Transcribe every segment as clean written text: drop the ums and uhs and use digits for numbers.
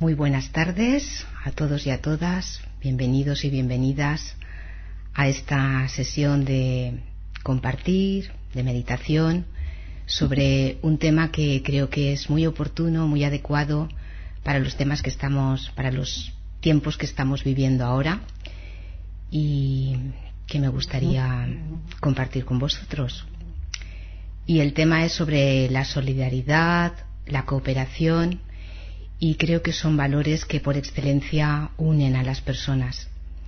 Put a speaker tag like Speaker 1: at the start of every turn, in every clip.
Speaker 1: Muy buenas tardes a todos y a todas, bienvenidos y bienvenidas a esta sesión de compartir, de meditación, sobre un tema que creo que es muy oportuno, muy adecuado para los temas que estamos, para los tiempos que estamos viviendo ahora y que me gustaría compartir con vosotros. Y el tema es sobre la solidaridad, la cooperación, y creo que son valores que por excelencia unen a las personas.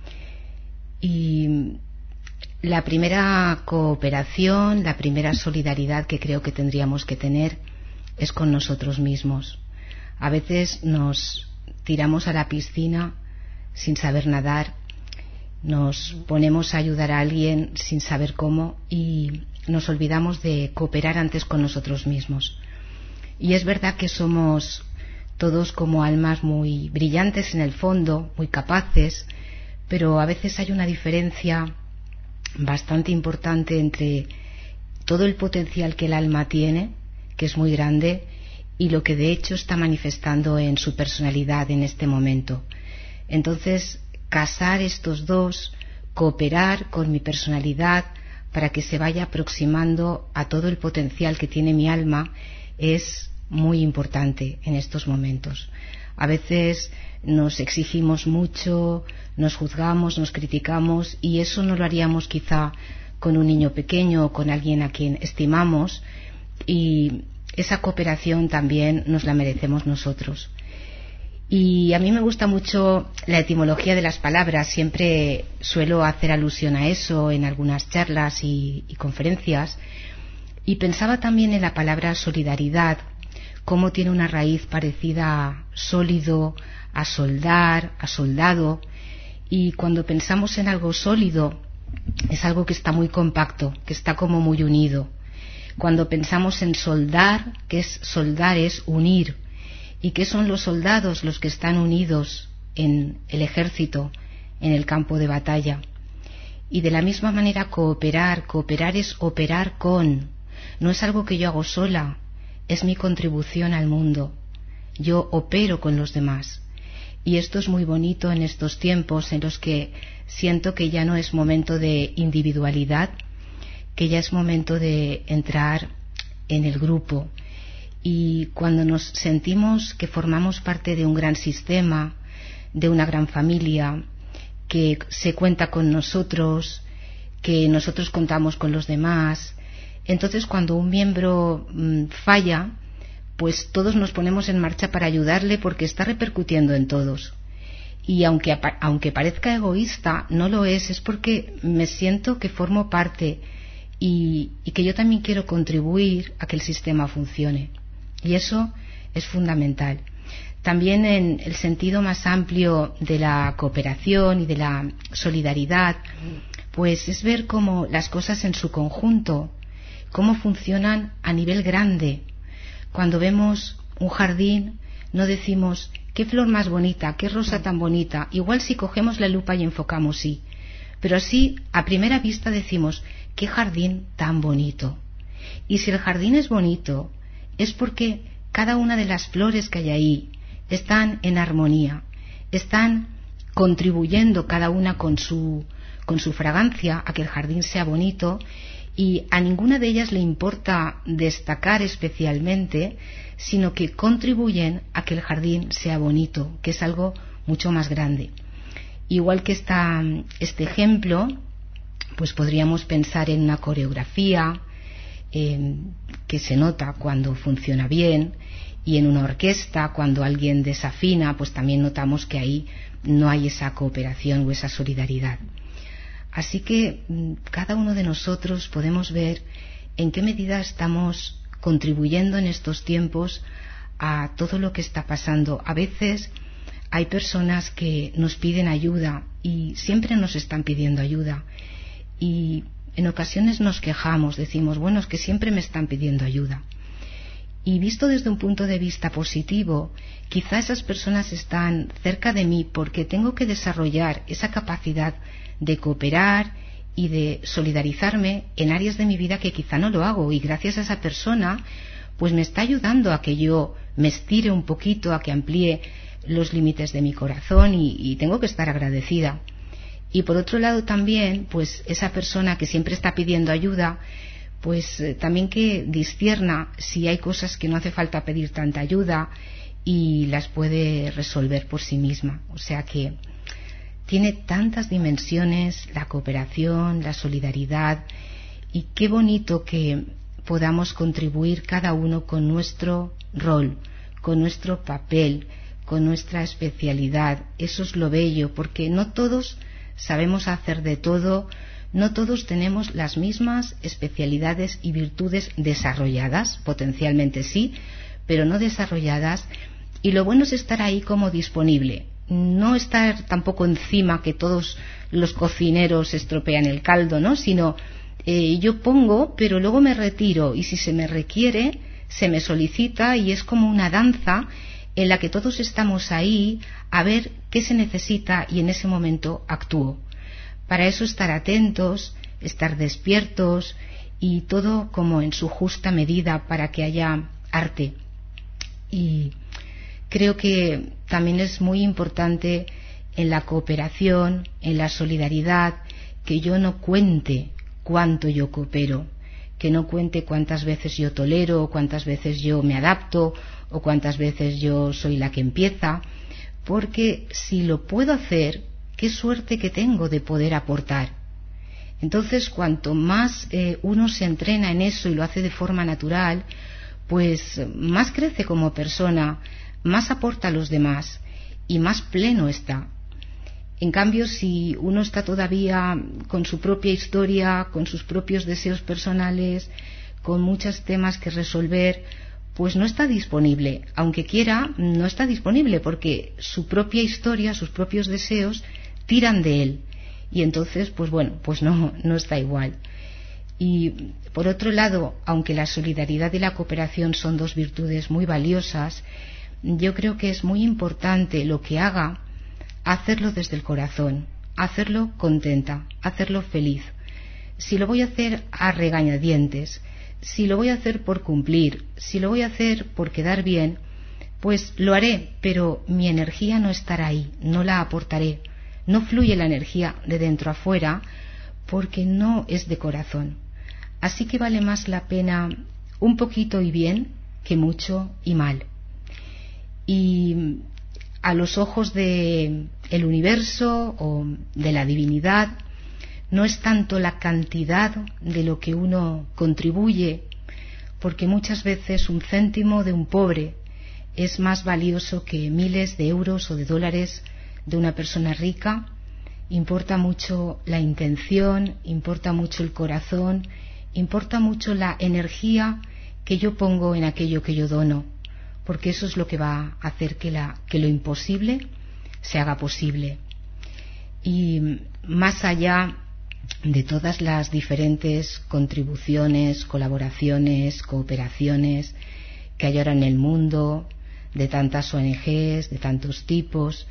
Speaker 1: Y la primera cooperación, la primera solidaridad que creo que tendríamos que tener es con nosotros mismos. A veces nos tiramos a la piscina sin saber nadar, nos ponemos a ayudar a alguien sin saber cómo y nos olvidamos de cooperar antes con nosotros mismos. Y es verdad que somos todos como almas muy brillantes en el fondo, muy capaces, pero a veces hay una diferencia bastante importante entre todo el potencial que el alma tiene, que es muy grande, y lo que de hecho está manifestando en su personalidad en este momento. Entonces, casar estos dos, cooperar con mi personalidad para que se vaya aproximando a todo el potencial que tiene mi alma, es muy importante en estos momentos. A veces nos exigimos mucho, nos juzgamos, nos criticamos, y eso no lo haríamos quizá con un niño pequeño o con alguien a quien estimamos, y esa cooperación también nos la merecemos nosotros. Y a mí me gusta mucho la etimología de las palabras, siempre suelo hacer alusión a eso en algunas charlas y conferencias, y pensaba también en la palabra solidaridad, cómo tiene una raíz parecida a sólido, a soldar, a soldado, y cuando pensamos en algo sólido es algo que está muy compacto, que está como muy unido. Cuando pensamos en soldar, que es soldar, es unir. ¿Y qué son los soldados? Los que están unidos en el ejército, en el campo de batalla. Y de la misma manera cooperar, cooperar es operar con, no es algo que yo hago sola, es mi contribución al mundo. Yo opero con los demás. Y esto es muy bonito en estos tiempos en los que siento que ya no es momento de individualidad, que ya es momento de entrar en el grupo. Y cuando nos sentimos que formamos parte de un gran sistema, de una gran familia, que se cuenta con nosotros, que nosotros contamos con los demás, entonces cuando un miembro falla, pues todos nos ponemos en marcha para ayudarle porque está repercutiendo en todos. Y aunque parezca egoísta, no lo es porque me siento que formo parte y que yo también quiero contribuir a que el sistema funcione. Y eso es fundamental. También en el sentido más amplio de la cooperación y de la solidaridad, pues es ver cómo las cosas en su conjunto, cómo funcionan a nivel grande. Cuando vemos un jardín, no decimos qué flor más bonita, qué rosa tan bonita. Igual si cogemos la lupa y enfocamos, sí. Pero sí, a primera vista decimos, qué jardín tan bonito. Y si el jardín es bonito, es porque cada una de las flores que hay ahí están en armonía, están contribuyendo cada una con su fragancia a que el jardín sea bonito, y a ninguna de ellas le importa destacar especialmente, sino que contribuyen a que el jardín sea bonito, que es algo mucho más grande. Igual que este ejemplo, pues podríamos pensar en una coreografía que se nota cuando funciona bien, y en una orquesta cuando alguien desafina, pues también notamos que ahí no hay esa cooperación o esa solidaridad. Así que cada uno de nosotros podemos ver en qué medida estamos contribuyendo en estos tiempos a todo lo que está pasando. A veces hay personas que nos piden ayuda y siempre nos están pidiendo ayuda, y en ocasiones nos quejamos, decimos, bueno, es que siempre me están pidiendo ayuda. Y visto desde un punto de vista positivo, quizá esas personas están cerca de mí porque tengo que desarrollar esa capacidad de cooperar y de solidarizarme en áreas de mi vida que quizá no lo hago, y gracias a esa persona pues me está ayudando a que yo me estire un poquito, a que amplíe los límites de mi corazón y tengo que estar agradecida. Y por otro lado también, pues esa persona que siempre está pidiendo ayuda, pues también que discierna si hay cosas que no hace falta pedir tanta ayuda y las puede resolver por sí misma. O sea que tiene tantas dimensiones la cooperación, la solidaridad, y qué bonito que podamos contribuir cada uno con nuestro rol, con nuestro papel, con nuestra especialidad. Eso es lo bello, porque no todos sabemos hacer de todo, no todos tenemos las mismas especialidades y virtudes desarrolladas, potencialmente sí, pero no desarrolladas, y lo bueno es estar ahí como disponible, no estar tampoco encima que todos los cocineros estropean el caldo, ¿no? Sino yo pongo, pero luego me retiro, y si se me requiere, se me solicita, y es como una danza en la que todos estamos ahí a ver qué se necesita y en ese momento actúo. Para eso estar atentos, estar despiertos y todo como en su justa medida para que haya arte. Y creo que también es muy importante en la cooperación, en la solidaridad, que yo no cuente cuánto yo coopero, que no cuente cuántas veces yo tolero, cuántas veces yo me adapto o cuántas veces yo soy la que empieza, porque si lo puedo hacer, qué suerte que tengo de poder aportar. Entonces, cuanto más uno se entrena en eso y lo hace de forma natural, pues más crece como persona, más aporta a los demás y más pleno está. En cambio, si uno está todavía con su propia historia, con sus propios deseos personales, con muchos temas que resolver, pues no está disponible. Aunque quiera, no está disponible porque su propia historia, sus propios deseos tiran de él. Y entonces, pues bueno, pues no está igual. Y por otro lado, aunque la solidaridad y la cooperación son dos virtudes muy valiosas, yo creo que es muy importante lo que haga, hacerlo desde el corazón, hacerlo contenta, hacerlo feliz. Si lo voy a hacer a regañadientes, si lo voy a hacer por cumplir, si lo voy a hacer por quedar bien, pues lo haré, pero mi energía no estará ahí, no la aportaré, no fluye la energía de dentro a fuera porque no es de corazón. Así que vale más la pena un poquito y bien que mucho y mal. Y a los ojos del universo o de la divinidad no es tanto la cantidad de lo que uno contribuye, porque muchas veces un céntimo de un pobre es más valioso que miles de euros o de dólares de una persona rica. Importa mucho la intención, importa mucho el corazón, importa mucho la energía que yo pongo en aquello que yo dono, porque eso es lo que va a hacer que lo imposible se haga posible. Y más allá de todas las diferentes contribuciones, colaboraciones, cooperaciones que hay ahora en el mundo, de tantas ONGs, de tantos tipos,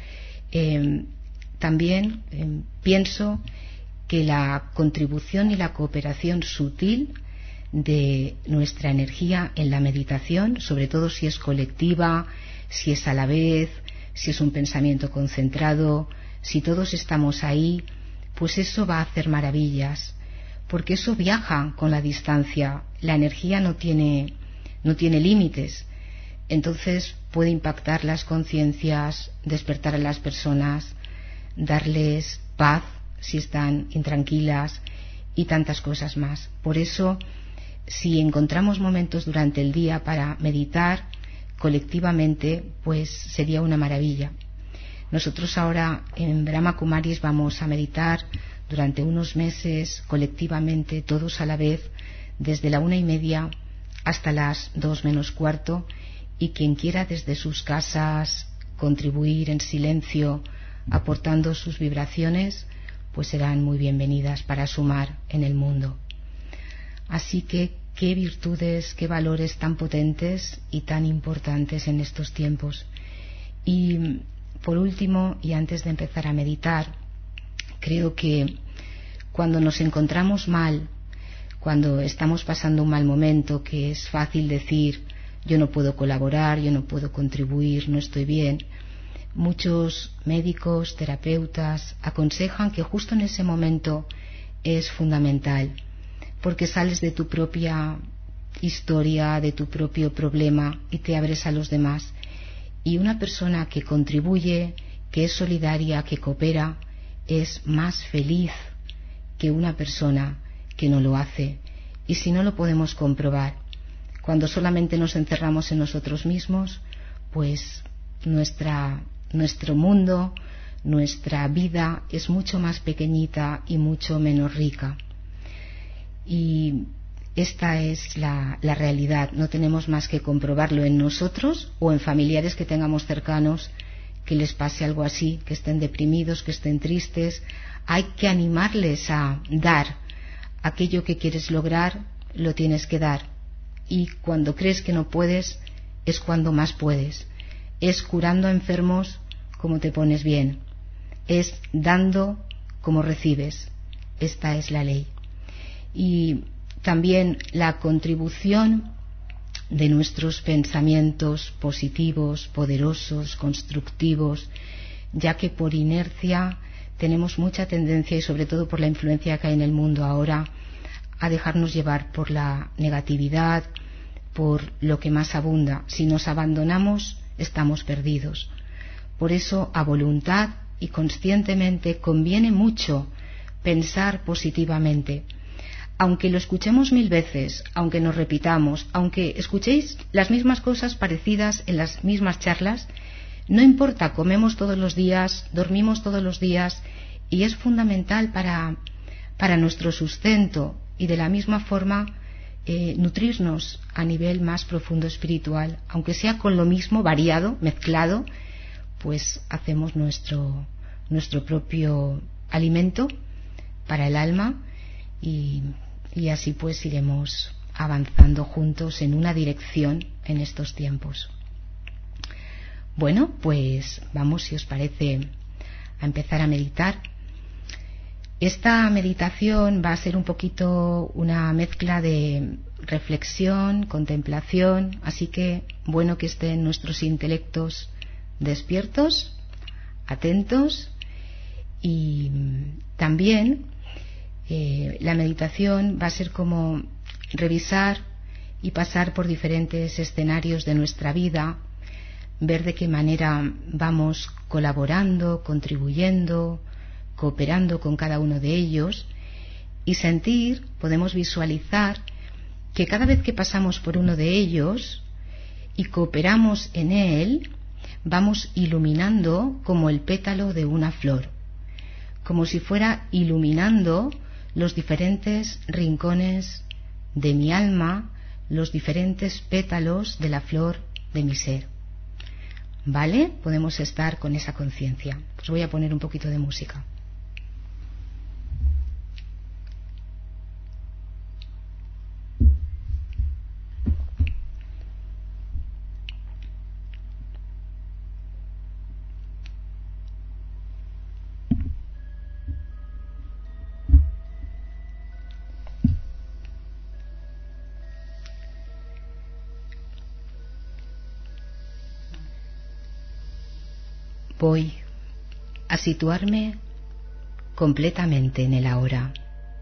Speaker 1: también pienso que la contribución y la cooperación sutil de nuestra energía en la meditación, sobre todo si es colectiva, si es a la vez, si es un pensamiento concentrado, si todos estamos ahí, pues eso va a hacer maravillas, porque eso viaja con la distancia, la energía no tiene límites, entonces puede impactar las conciencias, despertar a las personas, darles paz si están intranquilas y tantas cosas más. Por eso, si encontramos momentos durante el día para meditar colectivamente, pues sería una maravilla. Nosotros ahora en Brahma Kumaris vamos a meditar durante unos meses colectivamente, todos a la vez, desde la 1:30 hasta las 2 menos cuarto, y quien quiera desde sus casas contribuir en silencio, aportando sus vibraciones, pues serán muy bienvenidas para sumar en el mundo. Así que qué virtudes, qué valores tan potentes y tan importantes en estos tiempos. Y por último, y antes de empezar a meditar, creo que cuando nos encontramos mal, cuando estamos pasando un mal momento, que es fácil decir yo no puedo colaborar, yo no puedo contribuir, no estoy bien, Muchos médicos, terapeutas aconsejan que justo en ese momento es fundamental, porque sales de tu propia historia, de tu propio problema y te abres a los demás. Y una persona que contribuye, que es solidaria, que coopera, es más feliz que una persona que no lo hace. Y si no lo podemos comprobar, cuando solamente nos encerramos en nosotros mismos, pues nuestro mundo, nuestra vida es mucho más pequeñita y mucho menos rica. Y esta es la realidad. No tenemos más que comprobarlo en nosotros o en familiares que tengamos cercanos que les pase algo así, que estén deprimidos, que estén tristes. Hay que animarles a dar. Aquello que quieres lograr, lo tienes que dar. Y cuando crees que no puedes, es cuando más puedes. Es curando a enfermos como te pones bien. Es dando como recibes. Esta es la ley. Y también la contribución de nuestros pensamientos positivos, poderosos, constructivos, ya que por inercia tenemos mucha tendencia, y sobre todo por la influencia que hay en el mundo ahora, a dejarnos llevar por la negatividad, por lo que más abunda. Si nos abandonamos, estamos perdidos. Por eso, a voluntad y conscientemente, conviene mucho pensar positivamente. Aunque lo escuchemos 1000 veces, aunque nos repitamos, aunque escuchéis las mismas cosas parecidas en las mismas charlas, no importa, comemos todos los días, dormimos todos los días, y es fundamental para nuestro sustento, y de la misma forma nutrirnos a nivel más profundo espiritual, aunque sea con lo mismo, variado, mezclado, pues hacemos nuestro propio alimento para el alma, y así pues iremos avanzando juntos en una dirección en estos tiempos. Bueno, pues vamos, si os parece, a empezar a meditar. Esta meditación va a ser un poquito una mezcla de reflexión, contemplación, así que bueno que estén nuestros intelectos despiertos, atentos, y también la meditación va a ser como revisar y pasar por diferentes escenarios de nuestra vida, ver de qué manera vamos colaborando, contribuyendo, cooperando con cada uno de ellos, y sentir, podemos visualizar que cada vez que pasamos por uno de ellos y cooperamos en él, vamos iluminando como el pétalo de una flor, como si fuera iluminando los diferentes rincones de mi alma, los diferentes pétalos de la flor de mi ser. ¿Vale? Podemos estar con esa conciencia. Pues voy a poner un poquito de música. Voy a situarme completamente en el ahora,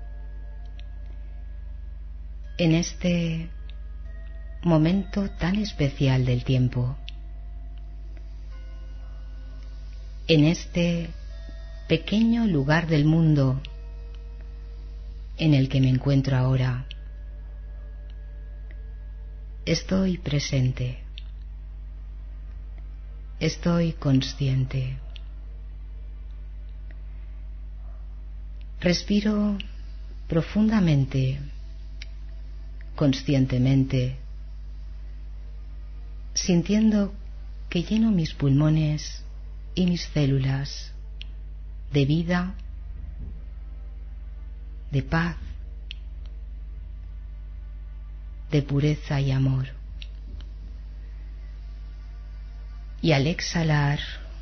Speaker 1: en este momento tan especial del tiempo, en este pequeño lugar del mundo en el que me encuentro ahora. Estoy presente. Estoy consciente. Respiro profundamente, conscientemente, sintiendo que lleno mis pulmones y mis células de vida, de paz, de pureza y amor. Y al exhalar,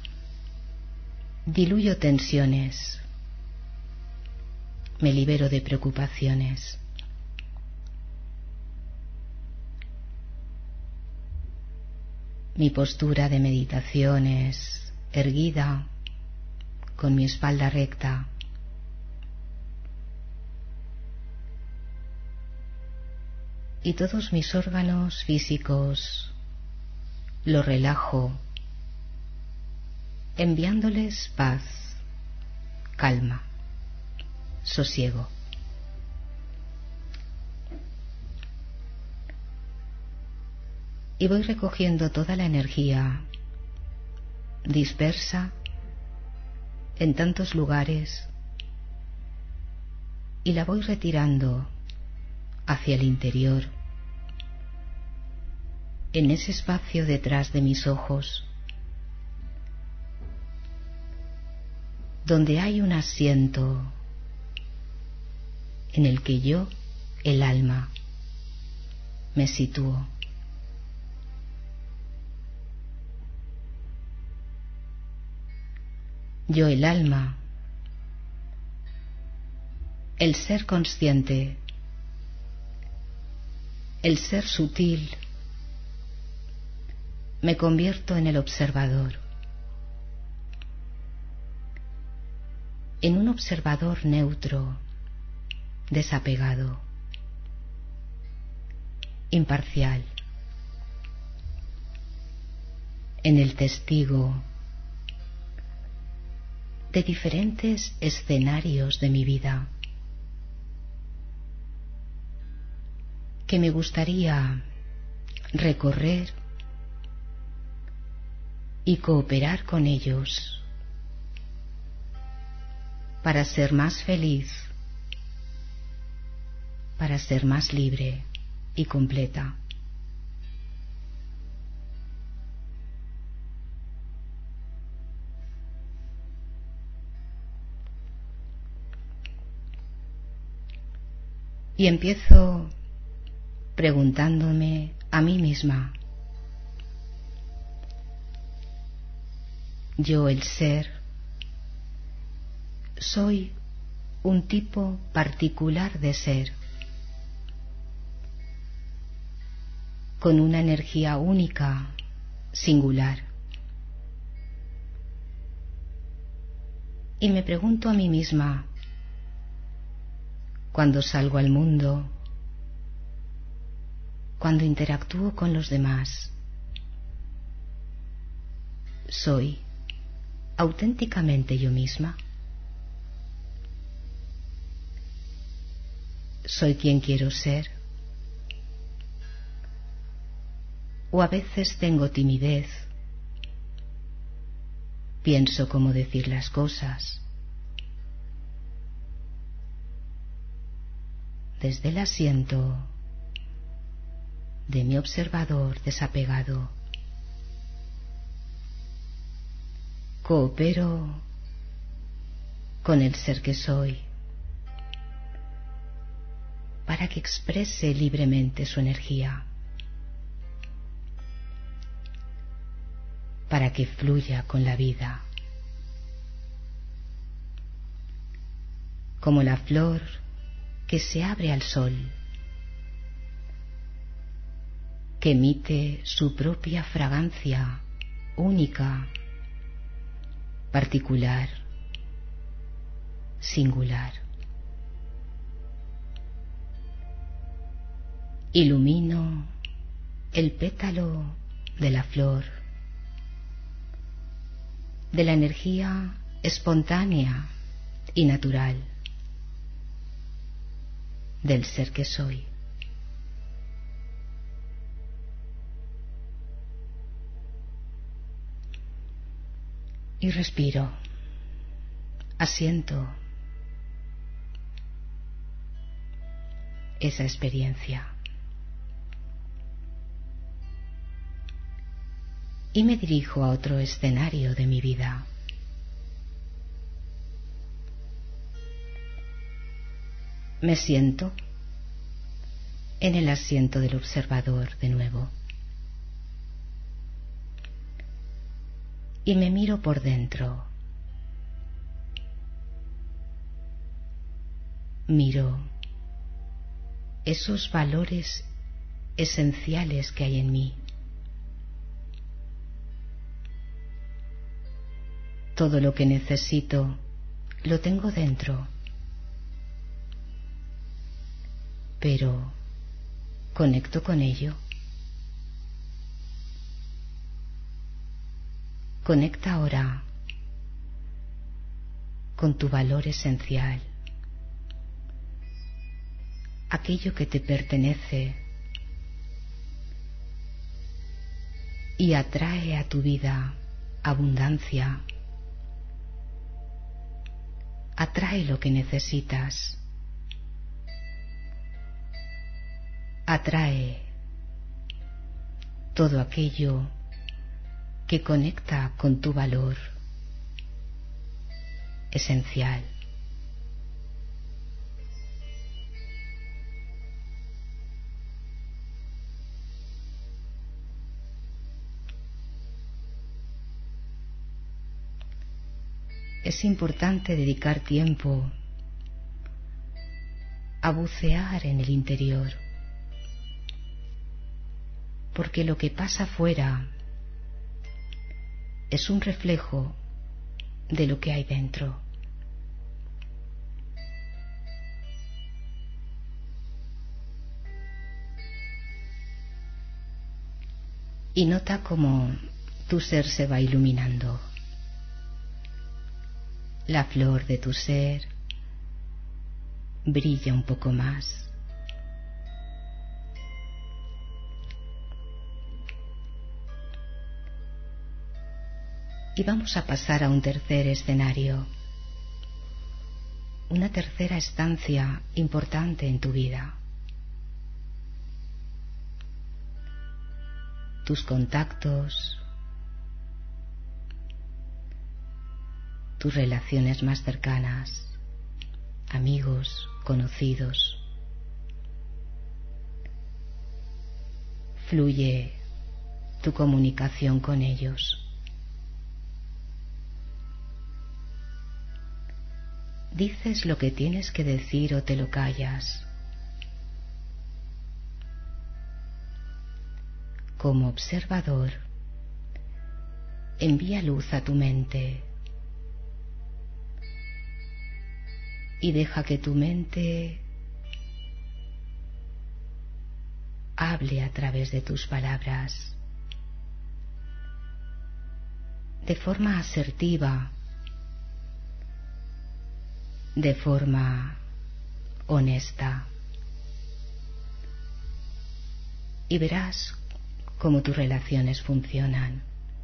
Speaker 1: diluyo tensiones, me libero de preocupaciones. Mi postura de meditación es erguida, con mi espalda recta. Y todos mis órganos físicos los relajo, enviándoles paz, calma, sosiego. Y voy recogiendo toda la energía dispersa en tantos lugares y la voy retirando hacia el interior, en ese espacio detrás de mis ojos, donde hay un asiento en el que yo, el alma, me sitúo. Yo, el alma, el ser consciente, el ser sutil, me convierto en el observador, en un observador neutro, desapegado, imparcial, en el testigo de diferentes escenarios de mi vida que me gustaría recorrer y cooperar con ellos para ser más feliz, para ser más libre y completa. Y empiezo preguntándome a mí misma, yo, el ser, soy un tipo particular de ser, con una energía única, singular. Y me pregunto a mí misma, cuando salgo al mundo, cuando interactúo con los demás, ¿soy auténticamente yo misma? ¿Soy quien quiero ser? ¿O a veces tengo timidez? Pienso cómo decir las cosas. Desde el asiento de mi observador desapegado, coopero con el ser que soy para que exprese libremente su energía, para que fluya con la vida, como la flor que se abre al sol, que emite su propia fragancia única, particular, singular. Ilumino el pétalo de la flor, de la energía espontánea y natural del ser que soy. Y respiro, asiento esa experiencia. Y me dirijo a otro escenario de mi vida. Me siento en el asiento del observador de nuevo. Y me miro por dentro. Miro esos valores esenciales que hay en mí. Todo lo que necesito lo tengo dentro. Pero conecto con ello. Conecta ahora con tu valor esencial, aquello que te pertenece, y atrae a tu vida abundancia. Atrae lo que necesitas. Atrae todo aquello que conecta con tu valor esencial. Es importante dedicar tiempo a bucear en el interior, porque lo que pasa fuera es un reflejo de lo que hay dentro. Y nota cómo tu ser se va iluminando. La flor de tu ser brilla un poco más. Y vamos a pasar a un tercer escenario, una tercera estancia importante en tu vida. Tus contactos, tus relaciones más cercanas, amigos, conocidos. Fluye tu comunicación con ellos. ¿Dices lo que tienes que decir o te lo callas? Como observador, envía luz a tu mente y deja que tu mente hable a través de tus palabras, de forma asertiva, de forma honesta, y verás cómo tus relaciones funcionan.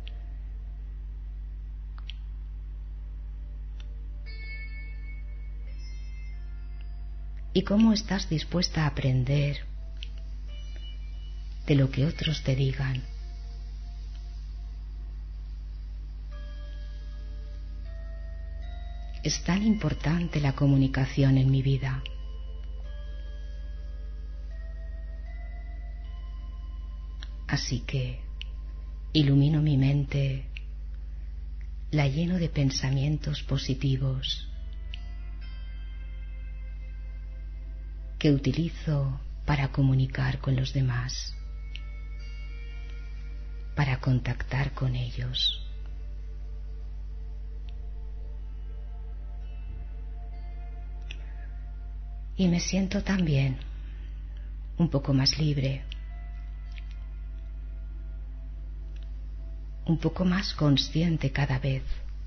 Speaker 1: Y cómo estás dispuesta a aprender de lo que otros te digan. Es tan importante la comunicación en mi vida. Así que ilumino mi mente, la lleno de pensamientos positivos que utilizo para comunicar con los demás, para contactar con ellos. Y me siento también un poco más libre, un poco más consciente cada vez.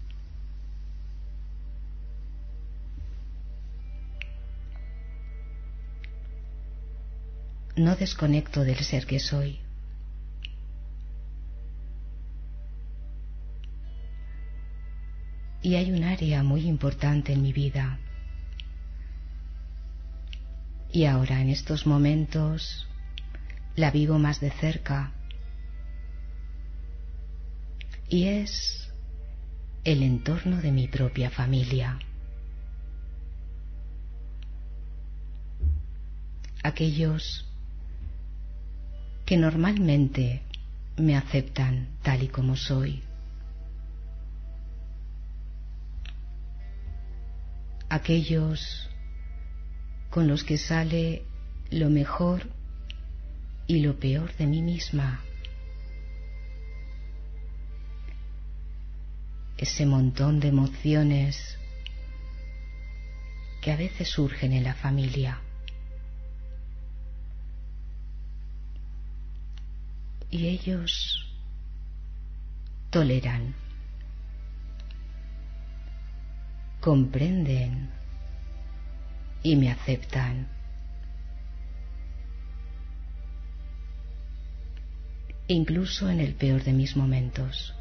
Speaker 1: No desconecto del ser que soy. Y hay un área muy importante en mi vida. Y ahora, en estos momentos, la vivo más de cerca. Y es el entorno de mi propia familia. Aquellos que normalmente me aceptan tal y como soy. Aquellos con los que sale lo mejor y lo peor de mí misma. ese montón de emociones que a veces surgen en la familia. Y ellos toleran, comprenden y me aceptan. Incluso en el peor de mis momentos.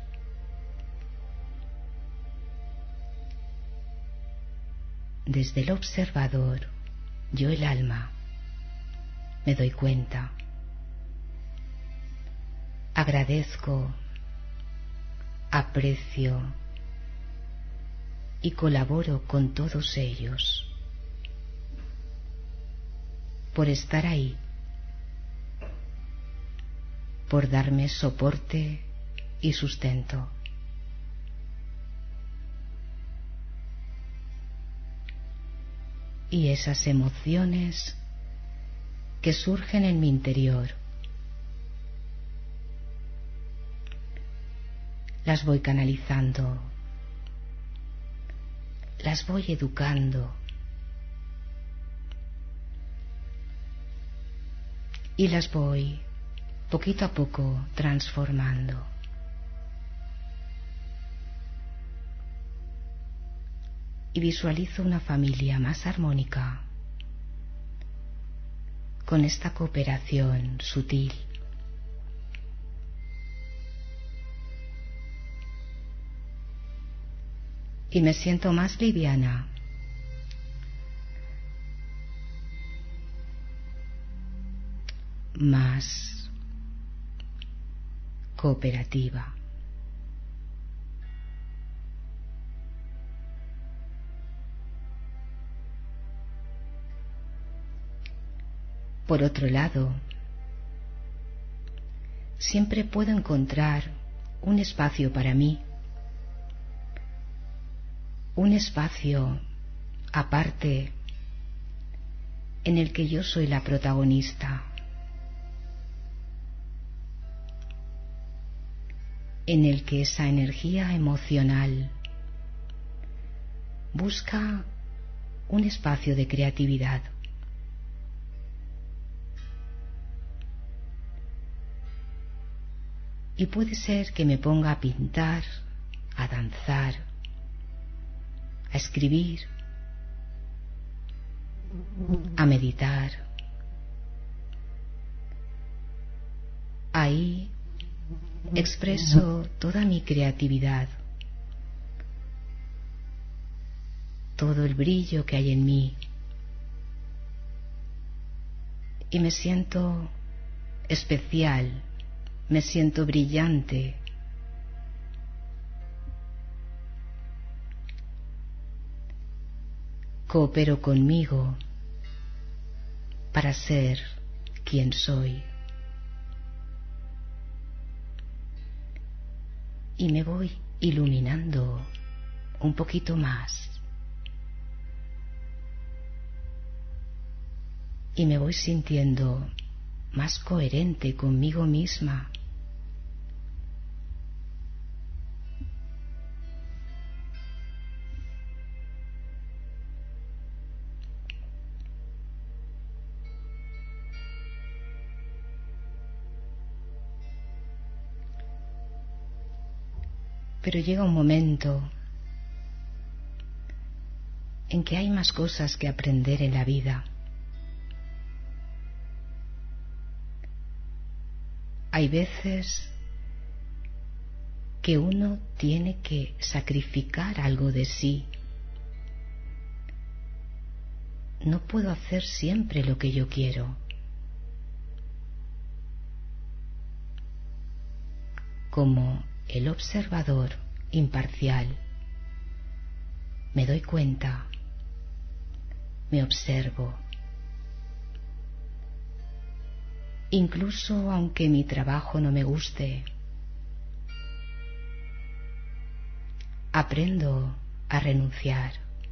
Speaker 1: Desde el observador, yo el alma, me doy cuenta. Agradezco, aprecio y colaboro con todos ellos por estar ahí, por darme soporte y sustento. Y esas emociones que surgen en mi interior, las voy canalizando, las voy educando y las voy poquito a poco transformando. Y visualizo una familia más armónica, con esta cooperación sutil. Y me siento más liviana, más cooperativa. Por otro lado, siempre puedo encontrar un espacio para mí, un espacio aparte en el que yo soy la protagonista, en el que esa energía emocional busca un espacio de creatividad. Y puede ser que me ponga a pintar, a danzar, a escribir, a meditar. Ahí expreso toda mi creatividad, todo el brillo que hay en mí, y me siento especial, me siento brillante. Coopero conmigo para ser quien soy. Y me voy iluminando un poquito más. Y me voy sintiendo más coherente conmigo misma. Pero llega un momento en que hay más cosas que aprender en la vida. Hay veces que uno tiene que sacrificar algo de sí. No puedo hacer siempre lo que yo quiero. Como el observador imparcial, me doy cuenta, me observo. Incluso aunque mi trabajo no me guste, aprendo a renunciar.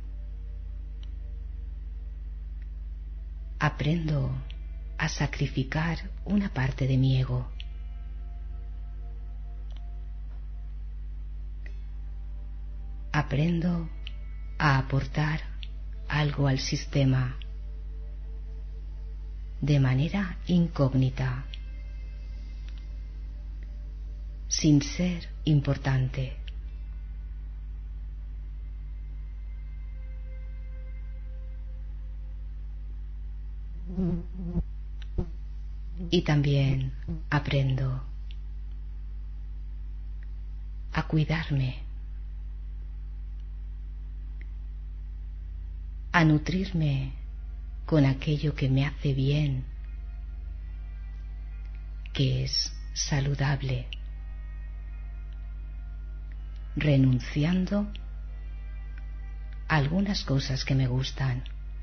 Speaker 1: Aprendo a sacrificar una parte de mi ego. aprendo a aportar algo al sistema de manera incógnita, sin ser importante. Y también aprendo a cuidarme, a nutrirme con aquello que me hace bien, que es saludable, renunciando a algunas cosas que me gustan.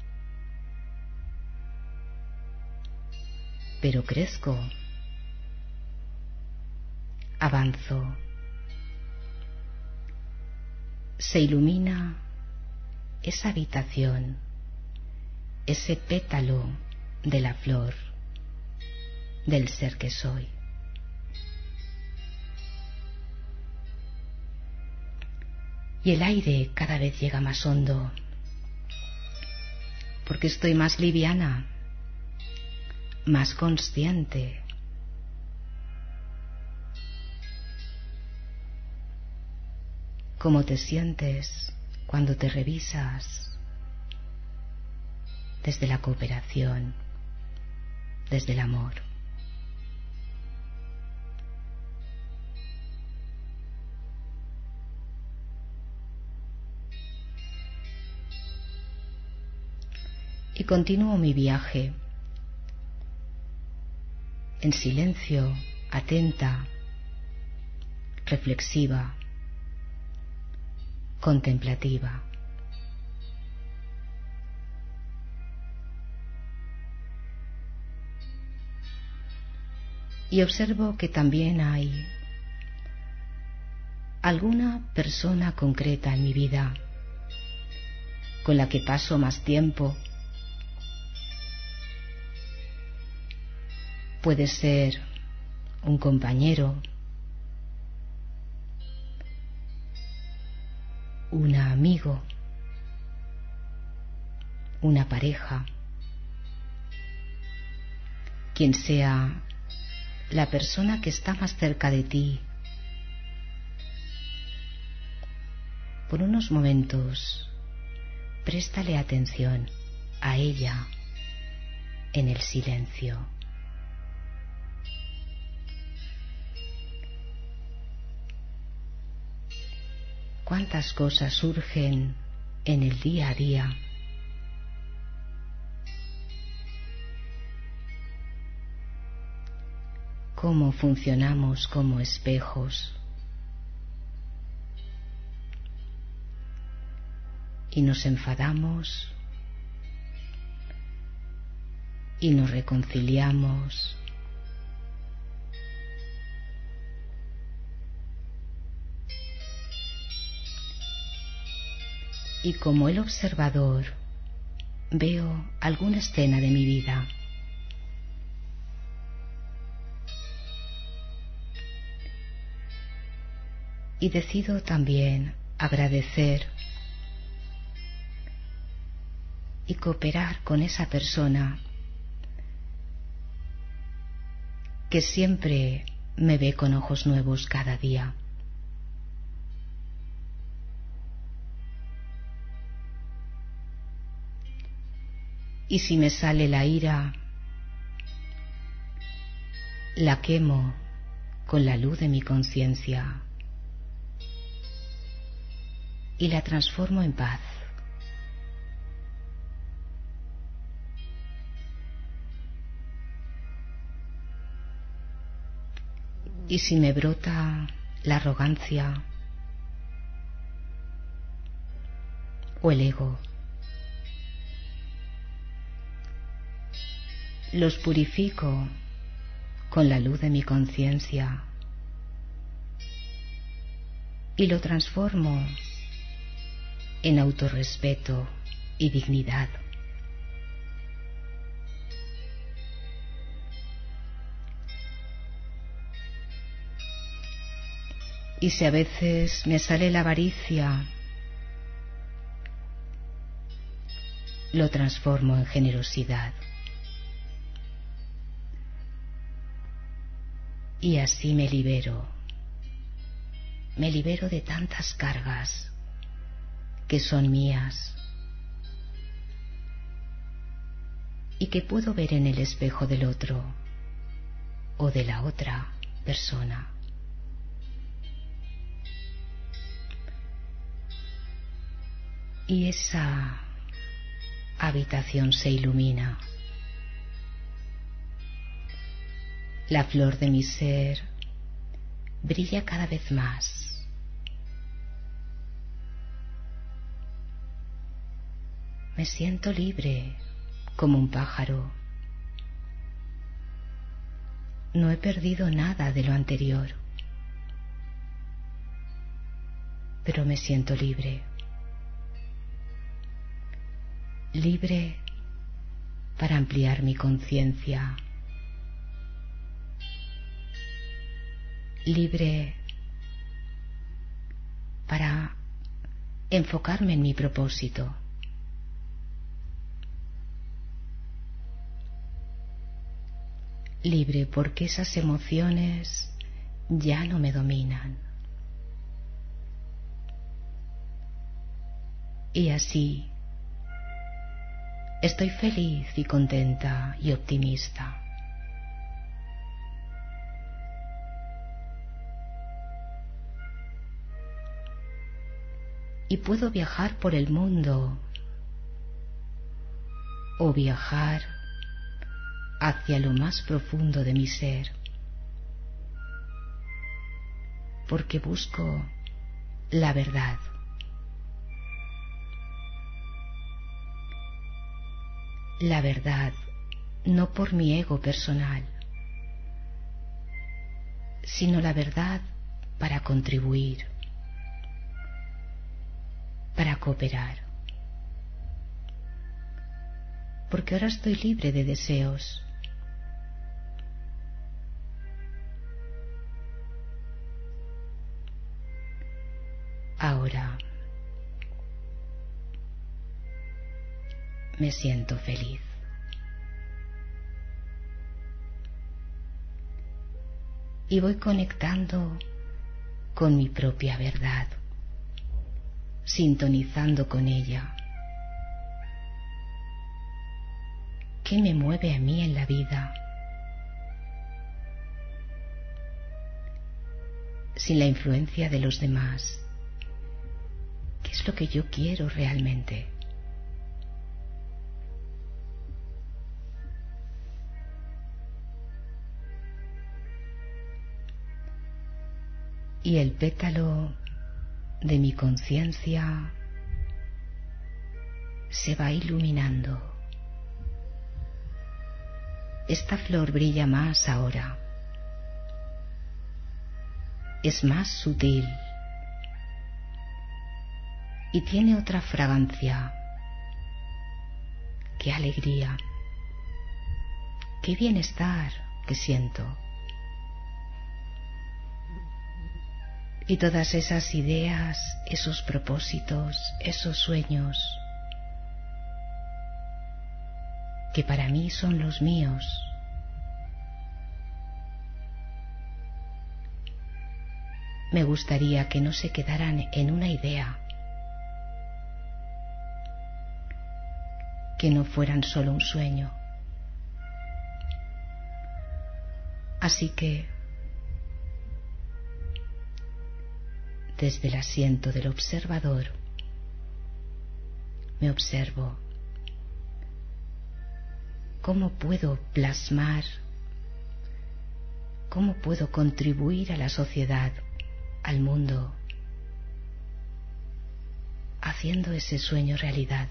Speaker 1: Pero crezco, avanzo, se ilumina esa habitación, ese pétalo de la flor del ser que soy. Y el aire cada vez llega más hondo, porque estoy más liviana, más consciente. ¿Cómo te sientes cuando te revisas desde la cooperación, desde el amor? Y continúo mi viaje en silencio, atenta, reflexiva, contemplativa. Y observo que también hay alguna persona concreta en mi vida con la que paso más tiempo. Puede ser un compañero, un amigo, una pareja, quien sea la persona que está más cerca de ti. Por unos momentos, préstale atención a ella en el silencio. ¿Cuántas cosas surgen en el día a día? ¿Cómo funcionamos como espejos? Y nos enfadamos y nos reconciliamos. Y como el observador veo alguna escena de mi vida. Y decido también agradecer y cooperar con esa persona que siempre me ve con ojos nuevos cada día. Y si me sale la ira, la quemo con la luz de mi conciencia y la transformo en paz. Y si me brota la arrogancia o el ego, los purifico con la luz de mi conciencia y lo transformo en autorrespeto y dignidad. Y si a veces me sale la avaricia lo transformo en generosidad. Y así me libero de tantas cargas que son mías y que puedo ver en el espejo del otro o de la otra persona. Y esa habitación se ilumina. La flor de mi ser brilla cada vez más. Me siento libre como un pájaro. No he perdido nada de lo anterior, pero me siento libre. Libre para ampliar mi conciencia. Libre para enfocarme en mi propósito. Libre porque esas emociones ya no me dominan. Y así estoy feliz y contenta y optimista. Y puedo viajar por el mundo o viajar hacia lo más profundo de mi ser, porque busco la verdad. La verdad, no por mi ego personal, sino la verdad para contribuir, para cooperar. Porque ahora estoy libre de deseos. Ahora me siento feliz. Y voy conectando con mi propia verdad, sintonizando con ella. ¿Qué me mueve a mí en la vida? Sin la influencia de los demás. ¿Qué es lo que yo quiero realmente? Y el pétalo de mi conciencia se va iluminando. Esta flor brilla más ahora. Es más sutil y tiene otra fragancia. Qué alegría, qué bienestar que siento. Y todas esas ideas, esos propósitos, esos sueños, que para mí son los míos, me gustaría que no se quedaran en una idea, que no fueran solo un sueño. Así que, desde el asiento del observador, me observo. ¿Cómo puedo plasmar? ¿Cómo puedo contribuir a la sociedad, al mundo, haciendo ese sueño realidad?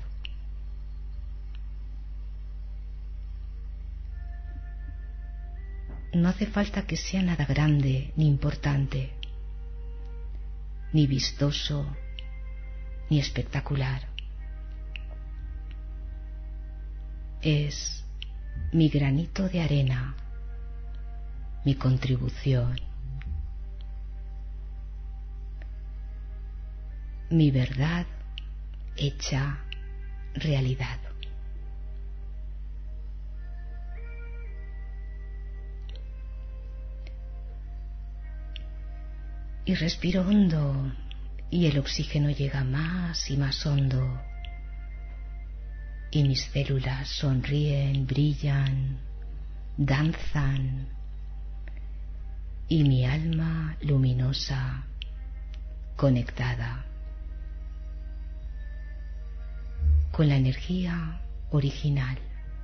Speaker 1: No hace falta que sea nada grande ni importante, ni vistoso, ni espectacular. Es mi granito de arena, mi contribución, mi verdad hecha realidad. Y respiro hondo y el oxígeno llega más y más hondo. Y mis células sonríen, brillan, danzan. Y mi alma luminosa, conectada con la energía original.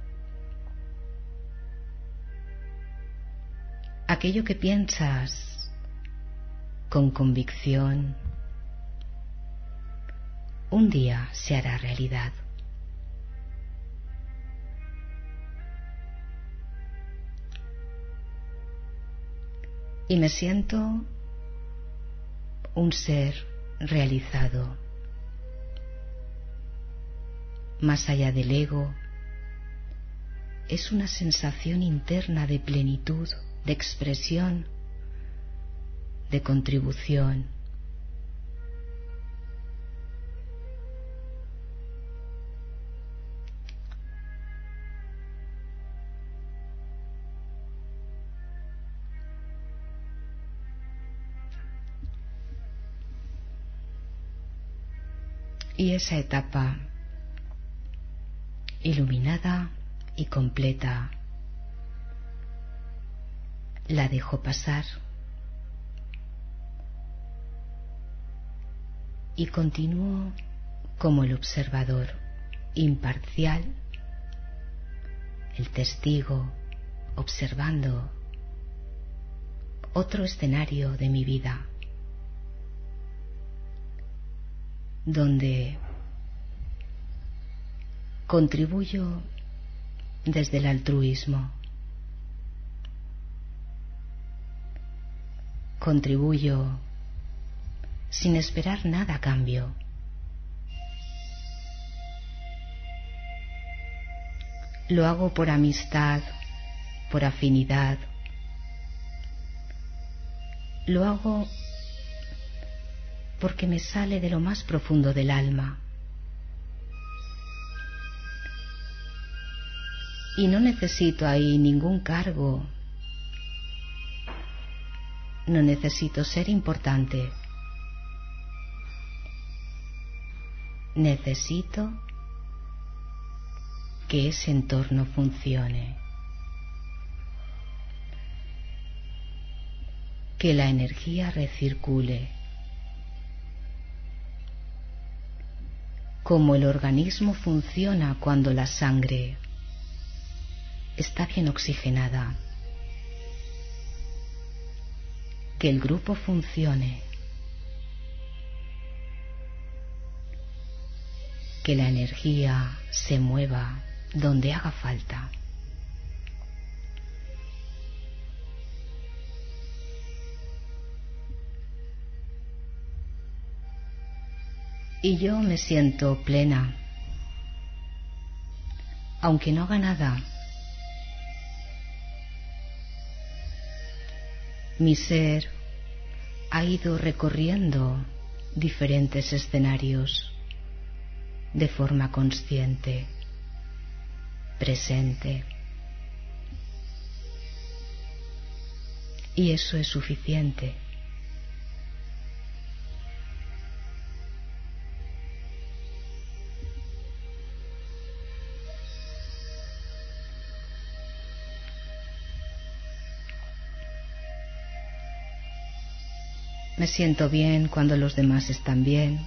Speaker 1: Aquello que piensas con convicción, un día se hará realidad. Y me siento un ser realizado, más allá del ego. Es una sensación interna de plenitud, de expresión, de contribución. Y esa etapa iluminada y completa la dejo pasar y continúo como el observador imparcial, el testigo, observando otro escenario de mi vida, donde contribuyo desde el altruismo, contribuyo sin esperar nada a cambio. Lo hago por amistad, por afinidad. Lo hago porque me sale de lo más profundo del alma. Y no necesito ahí ningún cargo. No necesito ser importante. Necesito que ese entorno funcione. Que la energía recircule. Como el organismo funciona cuando la sangre está bien oxigenada. Que el grupo funcione. Que la energía se mueva donde haga falta. Y yo me siento plena, aunque no haga nada. Mi ser ha ido recorriendo diferentes escenarios de forma consciente, presente. Y eso es suficiente. Me siento bien cuando los demás están bien.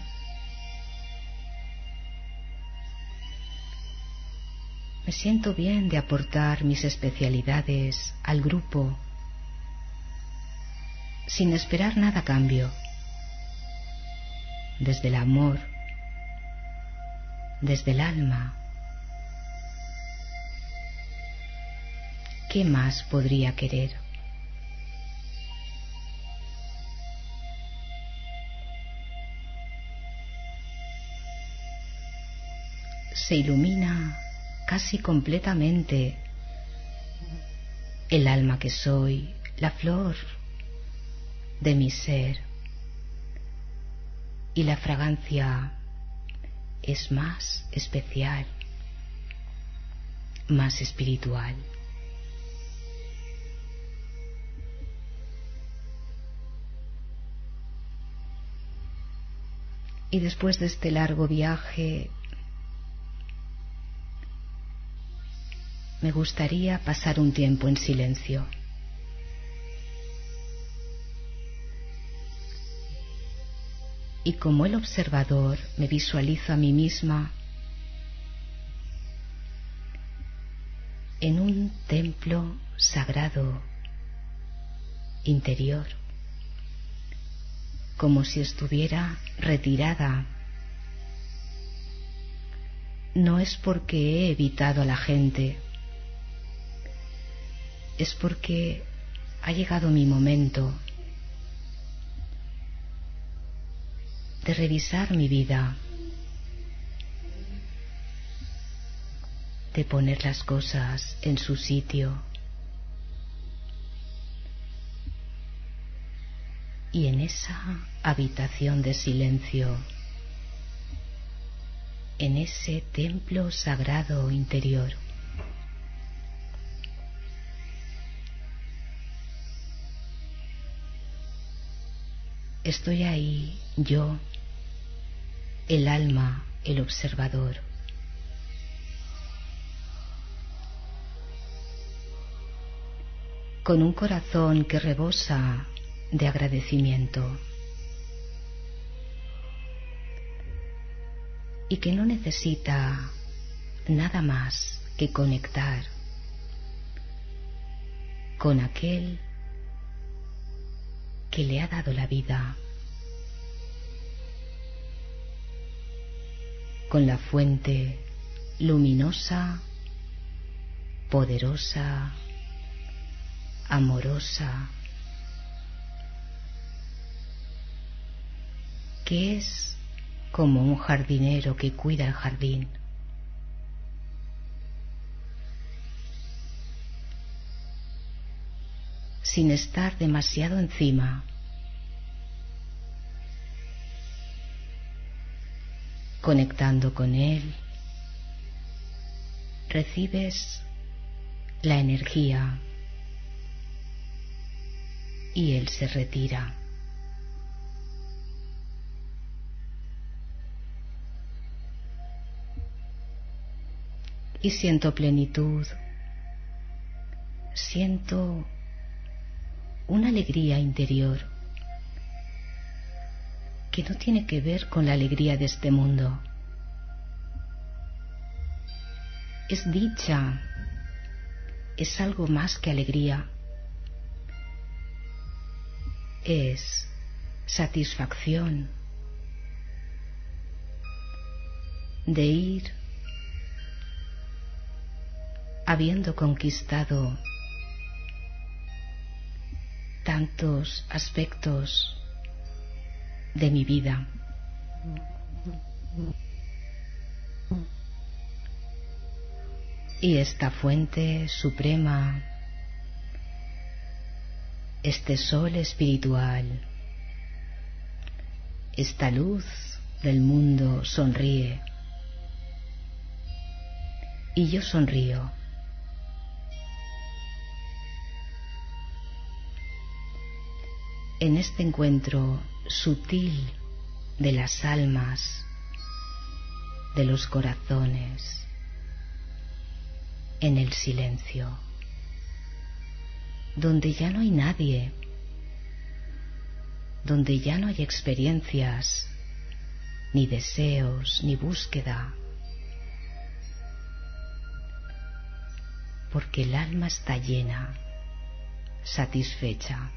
Speaker 1: Me siento bien de aportar mis especialidades al grupo sin esperar nada a cambio. Desde el amor, desde el alma. ¿Qué más podría querer? Se ilumina casi completamente el alma que soy, la flor de mi ser, y la fragancia es más especial, más espiritual. Y después de este largo viaje, me gustaría pasar un tiempo en silencio. Y como el observador me visualizo a mí misma en un templo sagrado interior, como si estuviera retirada. No es porque he evitado a la gente, es porque ha llegado mi momento de revisar mi vida, de poner las cosas en su sitio. Y en esa habitación de silencio, en ese templo sagrado interior, estoy ahí yo, el alma, el observador. Con un corazón que rebosa de agradecimiento y que no necesita nada más que conectar con aquel que le ha dado la vida, con la fuente luminosa, poderosa, amorosa, que es como un jardinero que cuida el jardín. Sin estar demasiado encima, conectando con él, recibes la energía y él se retira. Y siento plenitud, siento una alegría interior que no tiene que ver con la alegría de este mundo. Es dicha, es algo más que alegría, es satisfacción de ir habiendo conquistado tantos aspectos de mi vida. Y esta fuente suprema, este sol espiritual, esta luz del mundo sonríe. Y yo sonrío. En este encuentro sutil de las almas, de los corazones, en el silencio, donde ya no hay nadie, donde ya no hay experiencias, ni deseos, ni búsqueda, porque el alma está llena, satisfecha,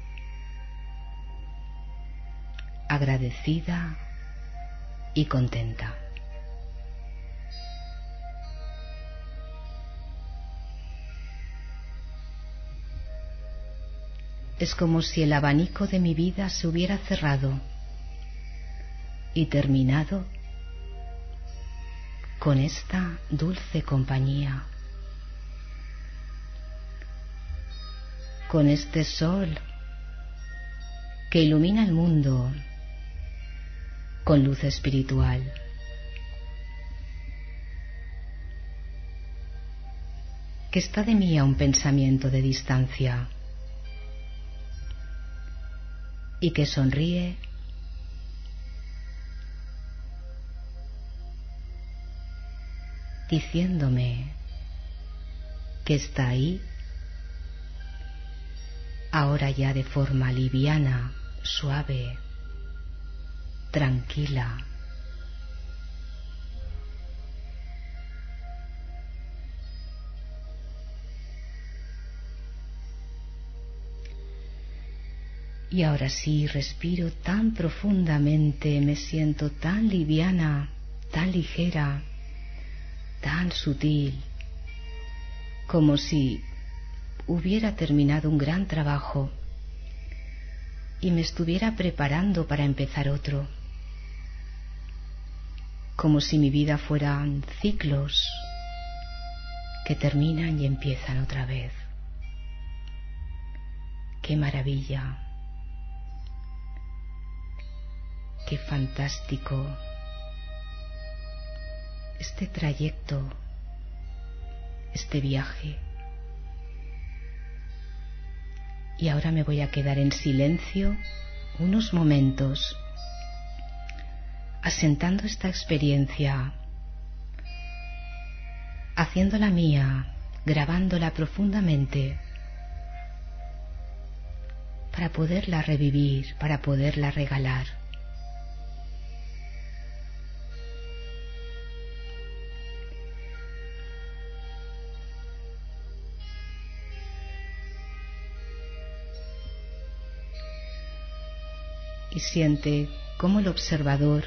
Speaker 1: agradecida y contenta. Es como si el abanico de mi vida se hubiera cerrado y terminado con esta dulce compañía, con este sol que ilumina el mundo con luz espiritual. Que está de mí a un pensamiento de distancia y que sonríe diciéndome que está ahí, ahora ya de forma liviana, suave, tranquila. Y ahora sí, respiro tan profundamente, me siento tan liviana, tan ligera, tan sutil, como si hubiera terminado un gran trabajo y me estuviera preparando para empezar otro, como si mi vida fueran ciclos que terminan y empiezan otra vez. ¡Qué maravilla! ¡Qué fantástico! Este trayecto, este viaje. Y ahora me voy a quedar en silencio unos momentos, asentando esta experiencia, haciéndola mía, grabándola profundamente, para poderla revivir, para poderla regalar. Y siente cómo el observador,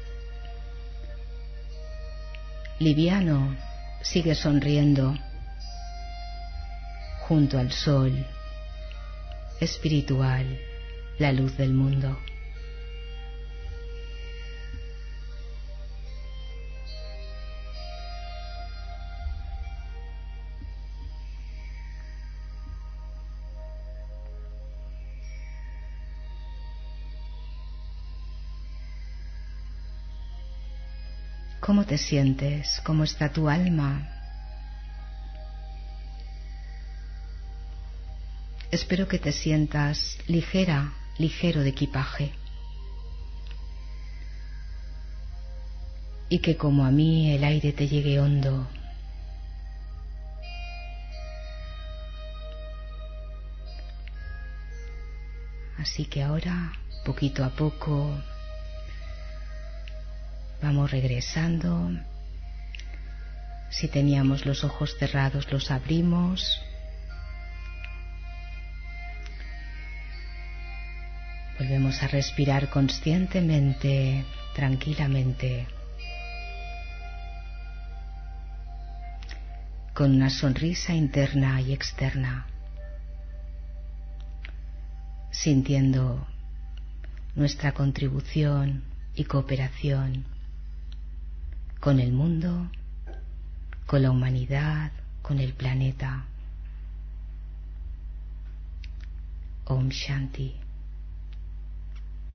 Speaker 1: liviano, sigue sonriendo junto al sol espiritual, la luz del mundo. ¿Cómo te sientes? ¿Cómo está tu alma? Espero que te sientas ligera, ligero de equipaje. Y que como a mí el aire te llegue hondo. Así que ahora, poquito a poco, vamos regresando. Si teníamos los ojos cerrados, los abrimos. Volvemos a respirar conscientemente, tranquilamente, con una sonrisa interna y externa, sintiendo nuestra contribución y cooperación con el mundo, con la humanidad, con el planeta. Om Shanti.